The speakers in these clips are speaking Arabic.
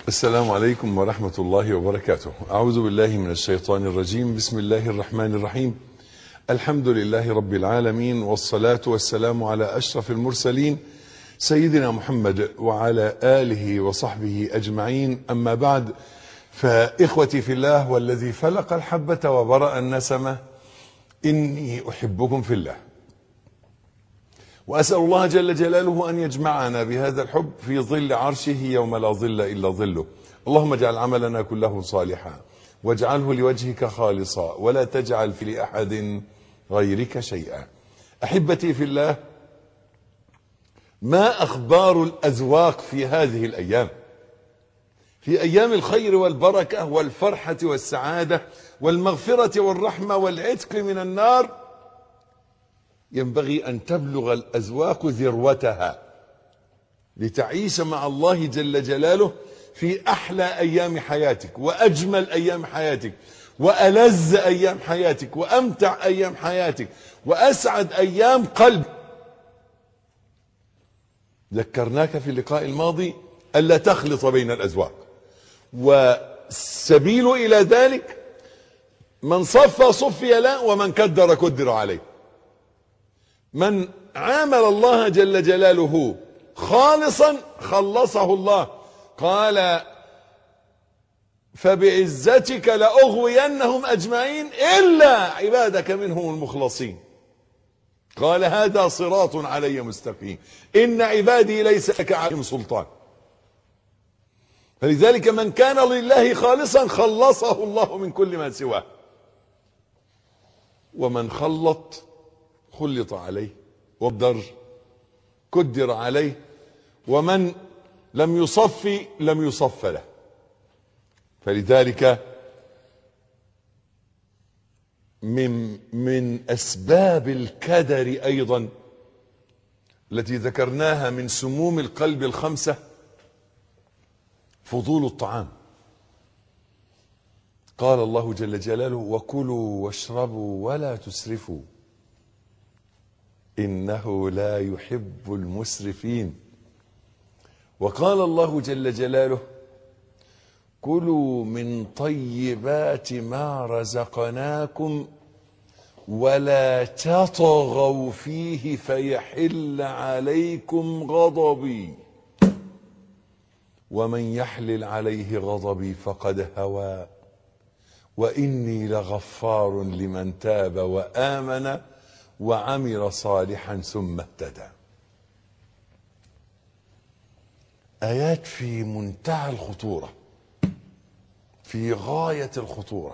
السلام عليكم ورحمة الله وبركاته. أعوذ بالله من الشيطان الرجيم. بسم الله الرحمن الرحيم. الحمد لله رب العالمين، والصلاة والسلام على أشرف المرسلين سيدنا محمد وعلى آله وصحبه أجمعين. أما بعد، فإخوتي في الله والذي فلق الحبة وبرأ النسمة، إني أحبكم في الله، وأسأل الله جل جلاله أن يجمعنا بهذا الحب في ظل عرشه يوم لا ظل إلا ظله. اللهم اجعل عملنا كله صالحا، واجعله لوجهك خالصا، ولا تجعل في لأحد غيرك شيئا. أحبتي في الله، ما أخبار الأذواق في هذه الأيام؟ في أيام الخير والبركة والفرحة والسعادة والمغفرة والرحمة والعتق من النار، ينبغي أن تبلغ الأذواق ذروتها لتعيش مع الله جل جلاله في أحلى أيام حياتك، وأجمل أيام حياتك، وألذ أيام حياتك، وأمتع أيام حياتك، وأسعد أيام قلبك. ذكرناك في اللقاء الماضي ألا تخلط بين الأذواق، والسبيل إلى ذلك من صفى صفي له، ومن كدر كدر عليه. من عامل الله جل جلاله خالصا خلصه الله. قال: فبعزتك لأغوينهم أجمعين إلا عبادك منهم المخلصين. قال: هذا صراط علي مستقيم، إن عبادي ليس لك عليهم سلطان. فلذلك من كان لله خالصا خلصه الله من كل ما سواه، ومن خلط عليه، كدر عليه، ومن لم يصفي لم يصف له. فلذلك من أسباب الكدر أيضا التي ذكرناها من سموم القلب الخمسة فضول الطعام. قال الله جل جلاله: وكلوا واشربوا ولا تسرفوا إنه لا يحب المسرفين. وقال الله جل جلاله: كلوا من طيبات ما رزقناكم ولا تطغوا فيه فيحل عليكم غضبي ومن يحلل عليه غضبي فقد هوى وإني لغفار لمن تاب وآمن وعمل صالحا ثم اهتدى. آيات في منتهى الخطورة، في غاية الخطورة،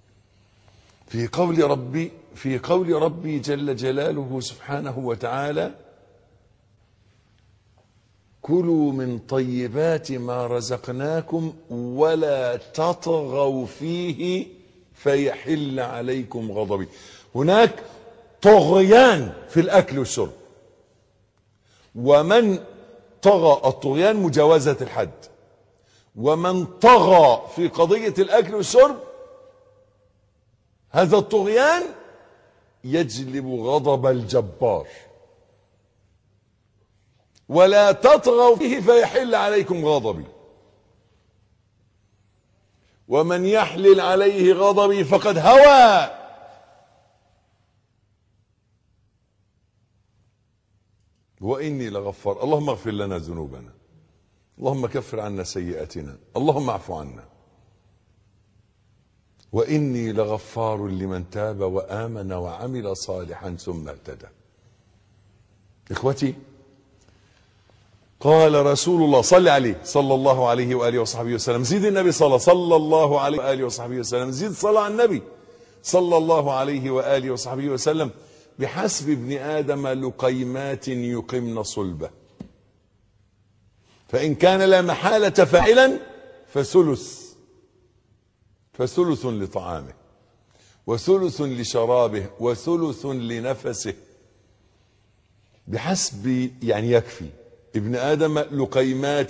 في قول ربي جل جلاله سبحانه وتعالى: كلوا من طيبات ما رزقناكم ولا تطغوا فيه فيحل عليكم غضبي. هناك طغيان في الأكل والشرب، ومن طغى، الطغيان مجاوزة الحد، ومن طغى في قضية الأكل والشرب هذا الطغيان يجلب غضب الجبار. ولا تطغوا فيه فيحل عليكم غضبي ومن يحلل عليه غضبي فقد هوى وإني لغفار. اللهم اغفر لنا ذنوبنا، اللهم كفر عنا سيئاتنا، اللهم اعف عنا. وإني لغفار لمن تاب وآمن وعمل صالحا ثم اهتدى. إخوتي، قال رسول الله صلى عليه صلى الله عليه وآله وصحبه وسلم، زيد النبي صلى الله عليه وآله وصحبه وسلم، زيد صلى على النبي صلى الله عليه وآله وصحبه وسلم: بحسب ابن آدم لقيمات يقمن صلبه، فإن كان لا محالة فاعلا فثلث لطعامه، وثلث لشرابه، وثلث لنفسه. بحسب يعني يكفي ابن آدم لقيمات.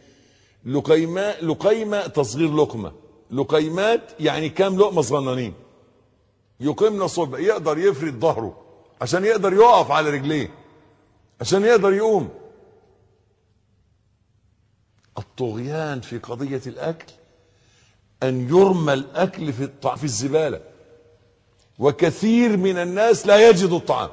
لقيمة تصغير لقمة، لقيمات يعني كام لقمة صغننين. يقمن صلبه، يقدر يفرد ظهره عشان يقدر يقف على رجليه، عشان يقدر يقوم. الطغيان في قضية الأكل أن يرمى الأكل في الزبالة، وكثير من الناس لا يجد الطعام.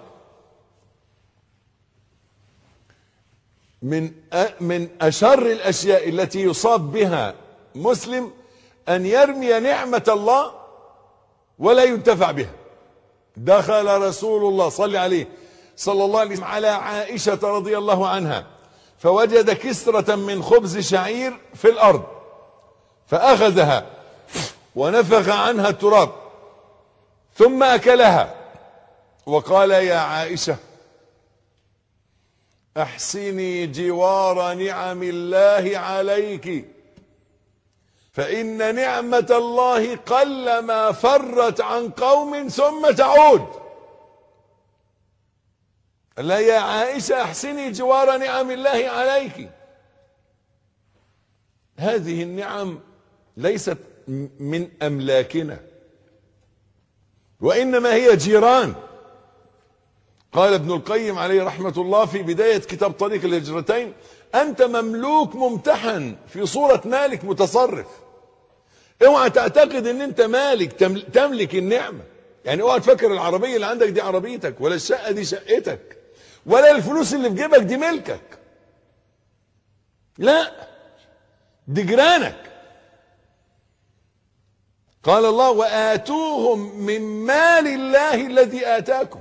من أشر الأشياء التي يصاب بها مسلم أن يرمي نعمة الله ولا ينتفع بها. دخل رسول الله صلى عليه صلى الله عليه وسلم على عائشة رضي الله عنها فوجد كسرة من خبز شعير في الأرض، فأخذها ونفخ عنها التراب ثم أكلها، وقال: يا عائشة أحسني جوار نعم الله عليك، فإن نعمة الله قلما فرت عن قوم ثم تعود. لا يا عائشة أحسني جوار نعم الله عليك. هذه النعم ليست من أملاكنا، وإنما هي جيران. قال ابن القيم عليه رحمة الله في بداية كتاب طريق الهجرتين: أنت مملوك ممتحن في صورة مالك متصرف. اوعى تعتقد ان انت مالك تملك النعمة. يعني اوعى تفكر العربية اللي عندك دي عربيتك، ولا الشقة دي شقتك، ولا الفلوس اللي في جيبك دي ملكك. لا، دي جيرانك. قال الله: وآتوهم من مال الله الذي آتاكم.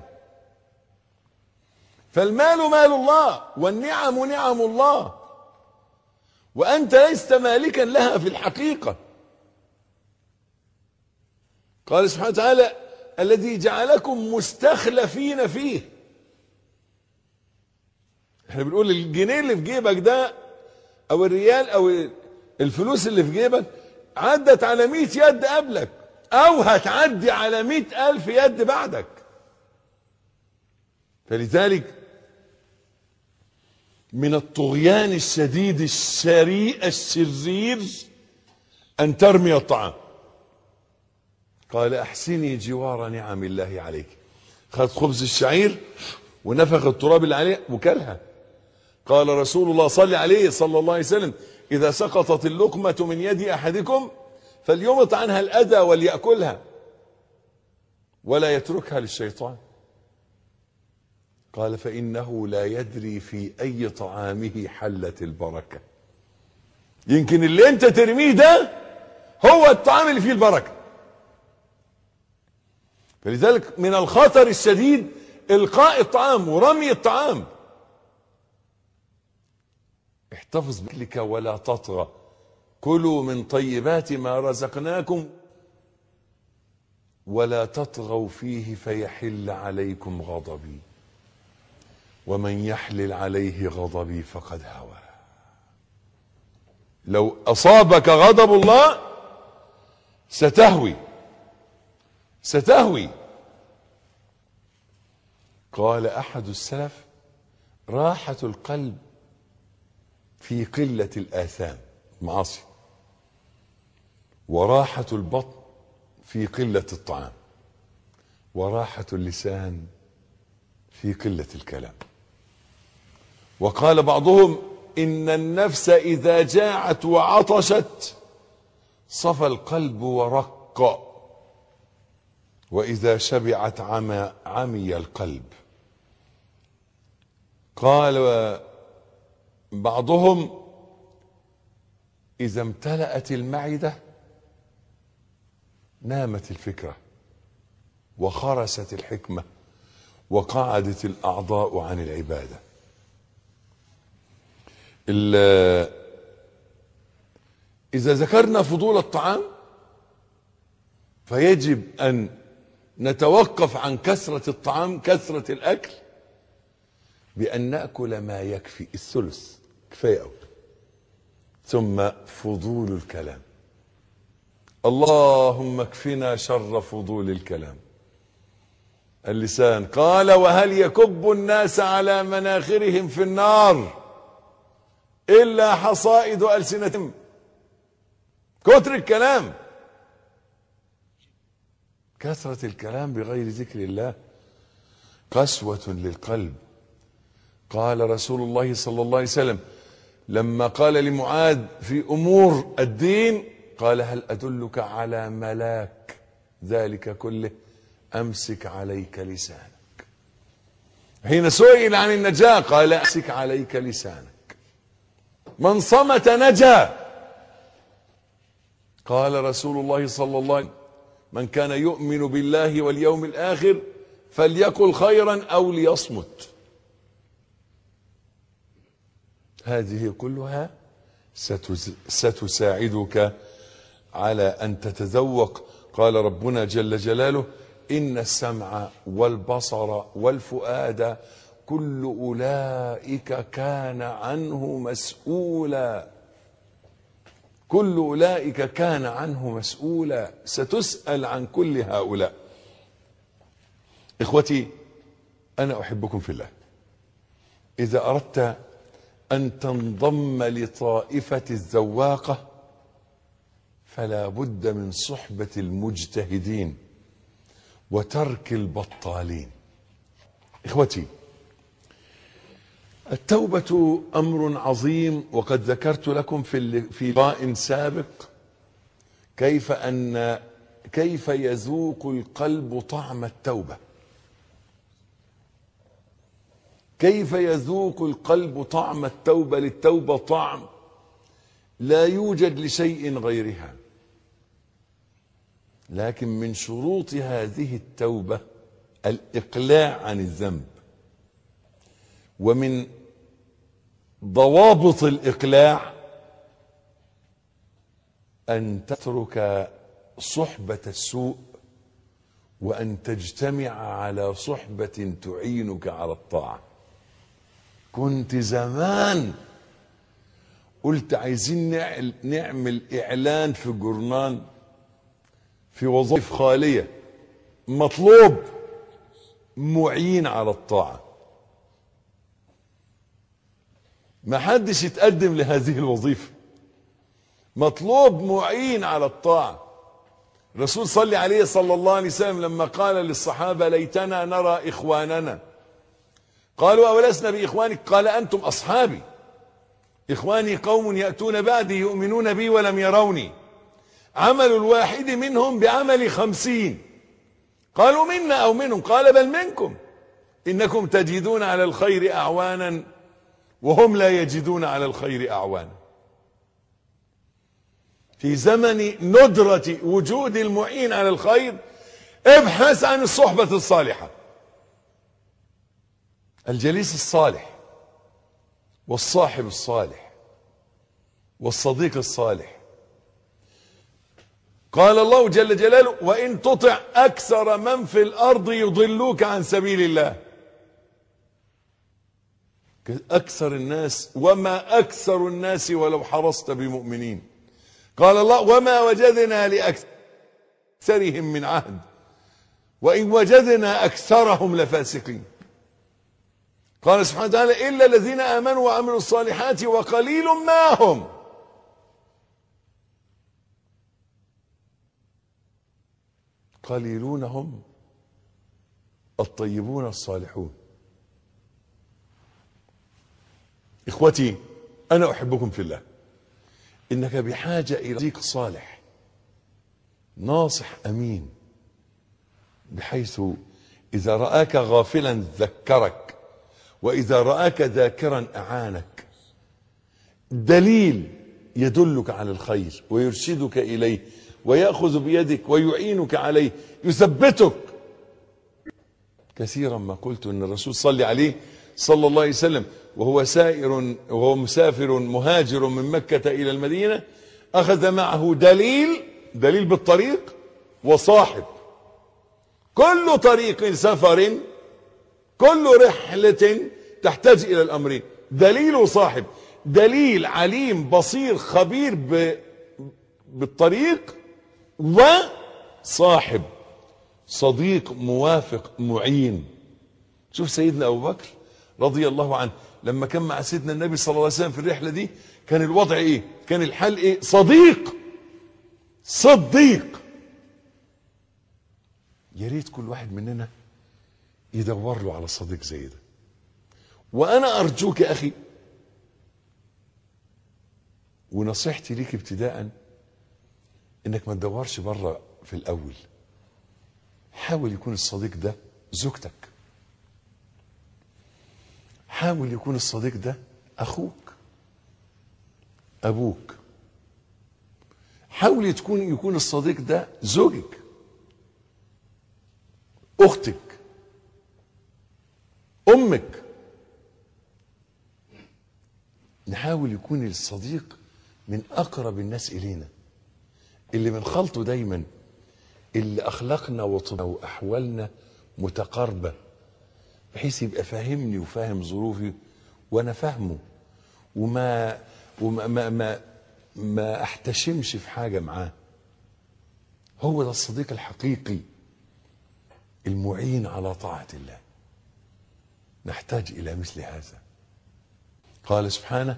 فالمال مال الله، والنعم نعم الله، وأنت لست مالكا لها في الحقيقة. قال سبحانه وتعالى: الذي جعلكم مستخلفين فيه. احنا بنقول الجنيه اللي في جيبك ده او الريال او الفلوس اللي في جيبك عدت على 100 يد قبلك، او هتعدي على 100,000 يد بعدك. فلذلك من الطغيان الشديد الشرير ان ترمي الطعام. قال: احسني جوار نعم الله عليك. خد خبز الشعير ونفخ التراب اللي عليه وكلها. قال رسول الله صلى الله عليه وسلم: اذا سقطت اللقمة من يد احدكم فليمط عنها الاذى وليأكلها ولا يتركها للشيطان. قال: فانه لا يدري في اي طعامه حلت البركة. يمكن اللي انت ترميه ده هو الطعام اللي فيه البركة. فلذلك من الخطر الشديد إلقاء الطعام ورمي الطعام. احتفظ بأكلك ولا تطغى، كلوا من طيبات ما رزقناكم ولا تطغوا فيه فيحل عليكم غضبي، ومن يحلل عليه غضبي فقد هوى. لو أصابك غضب الله ستهوي. قال أحد السلف: راحة القلب في قلة الآثام معاصي، وراحة البطن في قلة الطعام، وراحة اللسان في قلة الكلام. وقال بعضهم: إن النفس إذا جاعت وعطشت صفى القلب ورق، وإذا شبعت عمي القلب. قال بعضهم: إذا امتلأت المعدة نامت الفكرة وخرست الحكمة وقعدت الأعضاء عن العبادة. إذا ذكرنا فضول الطعام فيجب أن نتوقف عن كثرة الطعام، كثرة الأكل، بأن نأكل ما يكفي، الثلث كفاية أوي. ثم فضول الكلام، اللهم اكفنا شر فضول الكلام. اللسان قال: وهل يكب الناس على مناخرهم في النار إلا حصائد ألسنتهم. كتر الكلام، كثرة الكلام بغير ذكر الله قسوة للقلب. قال رسول الله صلى الله عليه وسلم: لما قال لمعاذ في أمور الدين قال هل أدلك على ملاك ذلك كله؟ أمسك عليك لسانك. حين سئل عن النجاة قال أمسك عليك لسانك. من صمت نجا. قال رسول الله صلى الله عليه وسلم من كان يؤمن بالله واليوم الآخر فليقل خيرا أو ليصمت. هذه كلها ستساعدك على أن تتذوق. قال ربنا جل جلاله إن السمع والبصر والفؤاد كل أولئك كان عنه مسؤولا. كل أولئك كان عنه مسؤولا. ستسأل عن كل هؤلاء. إخوتي أنا أحبكم في الله. إذا أردت أن تنضم لطائفة الذواقة فلا بد من صحبة المجتهدين وترك البطالين. إخوتي التوبة أمر عظيم، وقد ذكرت لكم في لقاء سابق كيف يذوق القلب طعم التوبة. كيف يذوق القلب طعم التوبة. للتوبة طعم لا يوجد لشيء غيرها. لكن من شروط هذه التوبة الإقلاع عن الذنب، ومن ضوابط الإقلاع أن تترك صحبة السوء وأن تجتمع على صحبة تعينك على الطاعة. كنت زمان قلت عايزين نعمل إعلان في جورنال في وظائف خالية مطلوب معين على الطاعة. ما حدش يتقدم لهذه الوظيفة. مطلوب معين على الطاعة. الرسول صلى الله عليه وسلم لما قال للصحابة ليتنا نرى إخواننا قالوا أولسنا بإخوانك؟ قال أنتم أصحابي. إخواني قوم يأتون بعدي يؤمنون بي ولم يروني عمل الواحد منهم بعمل 50. قالوا منا أو منهم؟ قال بل منكم إنكم تجدون على الخير أعوانا وهم لا يجدون على الخير أعوانا. في زمن ندرة وجود المعين على الخير ابحث عن الصحبة الصالحة، الجليس الصالح والصاحب الصالح والصديق الصالح. قال الله جل جلاله وإن تطع أكثر من في الأرض يضلوك عن سبيل الله. أكثر الناس وما أكثر الناس ولو حرصت بمؤمنين. قال الله وما وجدنا لأكثرهم من عهد وإن وجدنا أكثرهم لفاسقين. قال سبحانه وتعالى إلا الذين آمنوا وعملوا الصالحات وقليل ما هم. قليلون هم الطيبون الصالحون. إخوتي أنا أحبكم في الله. إنك بحاجة إلى صديق صالح ناصح أمين، بحيث إذا رآك غافلا ذكرك، وإذا رآك ذاكرا أعانك. دليل يدلك على الخير ويرشدك إليه ويأخذ بيدك ويعينك عليه، يثبتك. كثيرا ما قلت أن الرسول صلى الله عليه وسلم وهو مسافر مهاجر من مكة إلى المدينة أخذ معه دليل بالطريق وصاحب. كل طريق سفر كل رحلة تحتاج إلى الأمرين، دليل وصاحب. دليل عليم بصير خبير بالطريق، وصاحب صديق موافق معين. شوف سيدنا أبو بكر رضي الله عنه لما كان مع سيدنا النبي صلى الله عليه وسلم في الرحلة دي كان الوضع ايه؟ كان الحال ايه؟ صديق. يا ريت كل واحد مننا يدور له على صديق زي ده. وانا ارجوك يا اخي ونصيحتي ليك ابتداء انك ما تدورش بره في الاول. حاول يكون الصديق ده زوجتك، حاول يكون الصديق ده اخوك، ابوك، حاول يكون الصديق ده زوجك، اختك، امك. نحاول يكون الصديق من اقرب الناس الينا، اللي بنخلطه دايما، اللي اخلاقنا واحوالنا متقاربه، بحيث يبقى فاهمني وفاهم ظروفي وانا فاهمه، وما ما احتشمش في حاجه معاه. هو ده الصديق الحقيقي المعين على طاعه الله. نحتاج الى مثل هذا. قال سبحانه: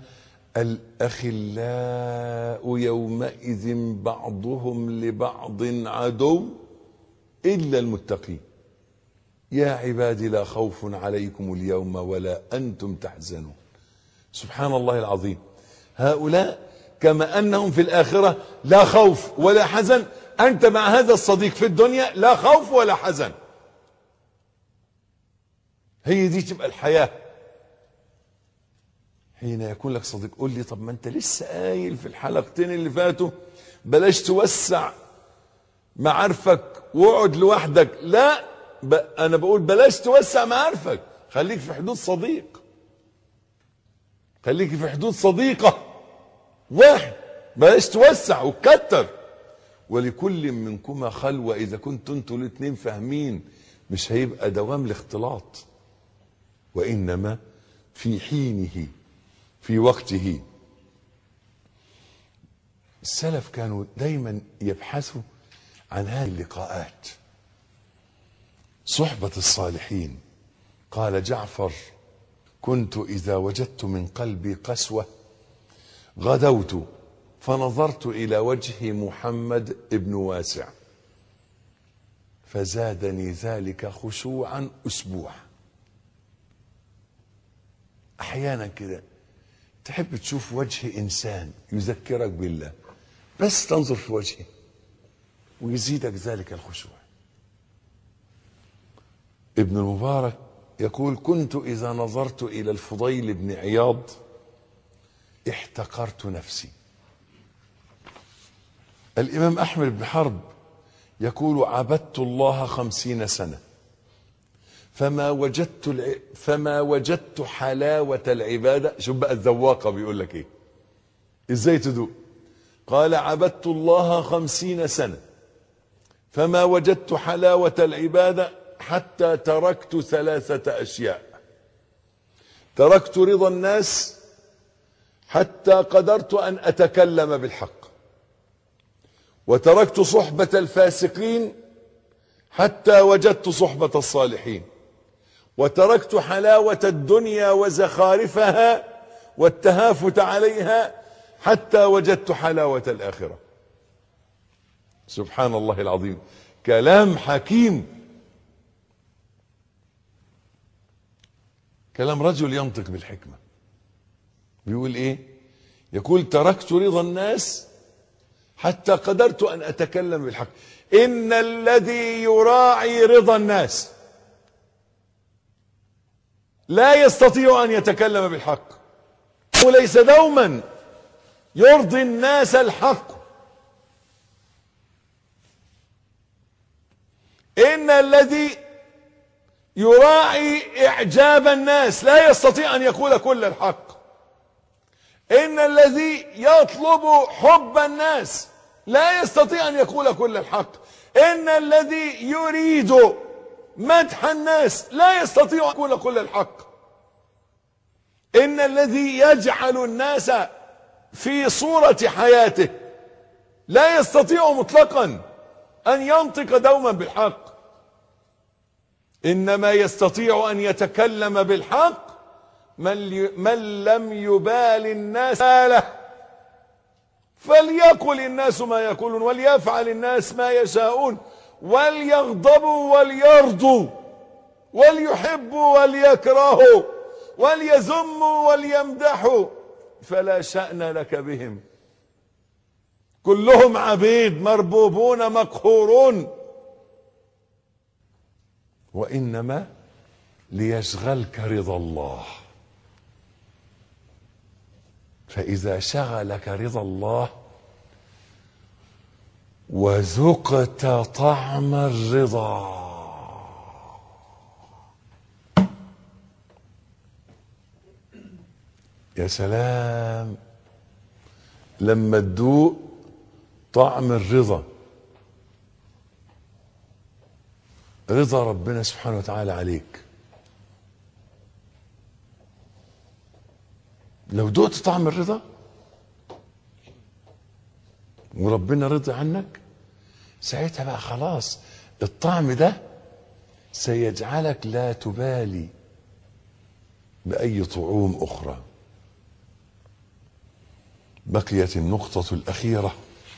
الأخلاء يومئذ بعضهم لبعض عدو إلا المتقين يا عبادي لا خوف عليكم اليوم ولا أنتم تحزنون. سبحان الله العظيم. هؤلاء كما أنهم في الآخرة لا خوف ولا حزن، أنت مع هذا الصديق في الدنيا لا خوف ولا حزن. هي دي تبقى الحياة حين يكون لك صديق. قول لي طب ما انت لسه قايل في الحلقتين اللي فاتوا بلاش توسع معارفك واقعد لوحدك. لا، انا بقول بلاش توسع معارفك، خليك في حدود صديق، خليك في حدود صديقة واحد، بلاش توسع وتكتر. ولكل منكما خلوة، اذا كنتوا انتوا الاثنين فاهمين مش هيبقى دوام الاختلاط، وانما في حينه في وقته. السلف كانوا دايما يبحثوا عن هذه اللقاءات، صحبة الصالحين. قال جعفر: كنت إذا وجدت من قلبي قسوة غدوت فنظرت إلى وجه محمد ابن واسع فزادني ذلك خشوعا أسبوع. أحيانا كده تحب تشوف وجه إنسان يذكرك بالله، بس تنظر في وجهه ويزيدك ذلك الخشوع. ابن المبارك يقول: كنت إذا نظرت إلى الفضيل بن عياض احتقرت نفسي. الإمام أحمد بن حرب يقول: عبدت الله 50 سنة فما وجدت حلاوة العبادة. شوف بقى الذواقة بيقول لك ايه، ازاي تدوق. قال: عبدت الله 50 سنة فما وجدت حلاوة العبادة حتى تركت 3 أشياء. تركت رضا الناس حتى قدرت أن أتكلم بالحق، وتركت صحبة الفاسقين حتى وجدت صحبة الصالحين، وتركت حلاوة الدنيا وزخارفها والتهافت عليها حتى وجدت حلاوة الآخرة. سبحان الله العظيم، كلام حكيم، كلام رجل ينطق بالحكمة. بيقول ايه؟ يقول: تركت رضا الناس حتى قدرت أن أتكلم بالحق. إن الذي يراعي رضا الناس لا يستطيع أن يتكلم بالحق، وليس دوما يرضي الناس الحق. إن الذي يراعي إعجاب الناس لا يستطيع أن يقول كل الحق. إن الذي يطلب حب الناس لا يستطيع أن يقول كل الحق. إن الذي يريد مدح الناس لا يستطيع أن يقول كل الحق. إن الذي يجعل الناس في صورة حياته لا يستطيع مطلقا أن ينطق دوما بالحق. إنما يستطيع أن يتكلم بالحق من لم يبال الناس له، فليقل الناس ما يقولون وليفعل الناس ما يشاءون، وليغضبوا وليرضوا، وليحبوا وليكرهوا، وليذموا وليمدحوا، فلا شأن لك بهم كلهم عبيد مربوبون مقهورون، وإنما ليشغلك رضا الله. فإذا شغلك رضا الله وذقت طعم الرضا، يا سلام لما تذوق طعم الرضا، رضا ربنا سبحانه وتعالى عليك. لو ذقت طعم الرضا وربنا رضي عنك، ساعتها بقى خلاص الطعم ده سيجعلك لا تبالي بأي طعوم أخرى. بقيت النقطة الأخيرة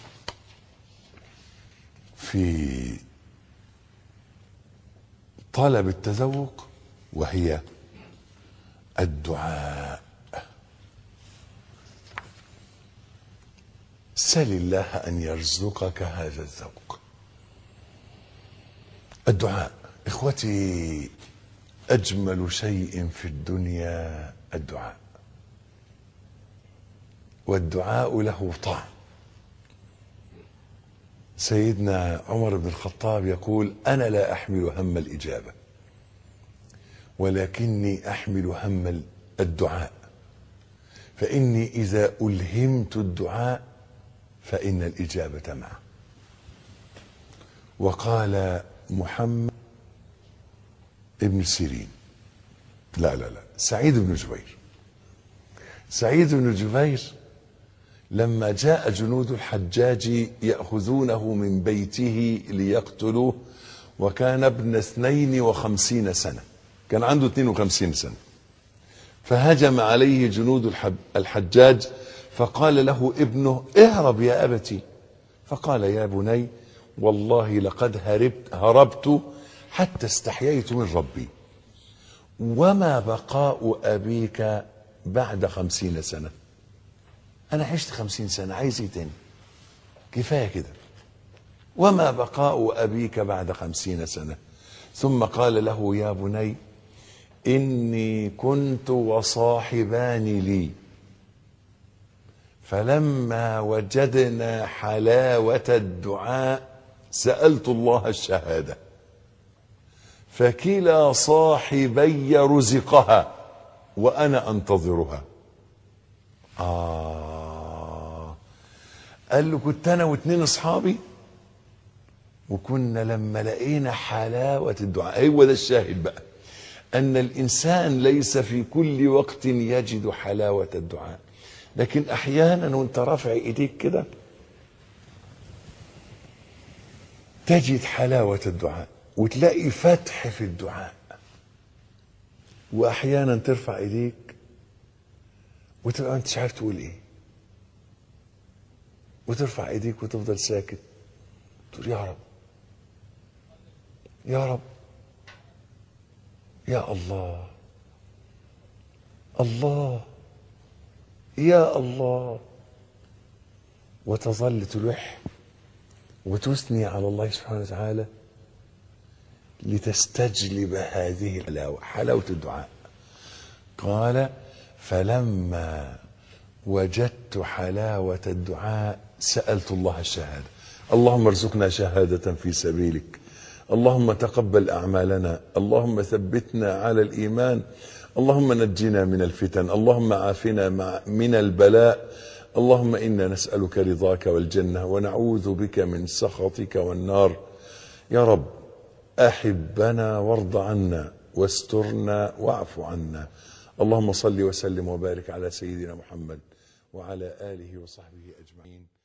في طلب التذوق، وهي الدعاء. سل الله أن يرزقك هذا الذوق. الدعاء إخوتي أجمل شيء في الدنيا الدعاء، والدعاء له طعم. سيدنا عمر بن الخطاب يقول: أنا لا أحمل هم الإجابة، ولكني أحمل هم الدعاء، فإني إذا ألهمت الدعاء فإن الإجابة معه. وقال محمد ابن سيرين، لا سعيد بن جبير. سعيد بن جبير لما جاء جنود الحجاج يأخذونه من بيته ليقتلوه، وكان ابن 52 سنة، كان عنده 52 سنة، فهجم عليه جنود الحجاج، فقال له ابنه: اهرب يا أبتي. فقال: يا بني والله لقد هربت حتى استحييت من ربي، وما بقاء أبيك بعد 50 سنة. أنا عشت 50 سنة، عايز ايه تاني؟ كفاية كده. وما بقاء أبيك بعد 50 سنة. ثم قال له: يا بني إني كنت وصاحبان لي، فلما وجدنا حلاوة الدعاء سألت الله الشهادة، فكلا صاحبي رزقها وأنا أنتظرها. قال له: كنت أنا واتنين أصحابي، وكنا لما لقينا حلاوة الدعاء. هو ده الشاهد بقى، أن الإنسان ليس في كل وقت يجد حلاوة الدعاء، لكن أحيانا وانت رافع إيديك كده تجد حلاوة الدعاء وتلاقي فتح في الدعاء. وأحيانا ترفع إيديك وتبقى أنت مش عارف تقول إيه، وترفع إيديك وتفضل ساكت، تقول: يا رب يا رب يا الله الله يا الله، وتظل تلح وتثني على الله سبحانه وتعالى لتستجلب هذه الحلاوة، حلاوة الدعاء. قال: فلما وجدت حلاوة الدعاء سألت الله الشهادة. اللهم ارزقنا شهادة في سبيلك، اللهم تقبل أعمالنا، اللهم ثبتنا على الإيمان، اللهم نجنا من الفتن، اللهم عافنا من البلاء، اللهم إنا نسألك رضاك والجنة ونعوذ بك من سخطك والنار. يا رب أحبنا وارض عنا واسترنا واعف عنا. اللهم صل وسلم وبارك على سيدنا محمد وعلى آله وصحبه أجمعين.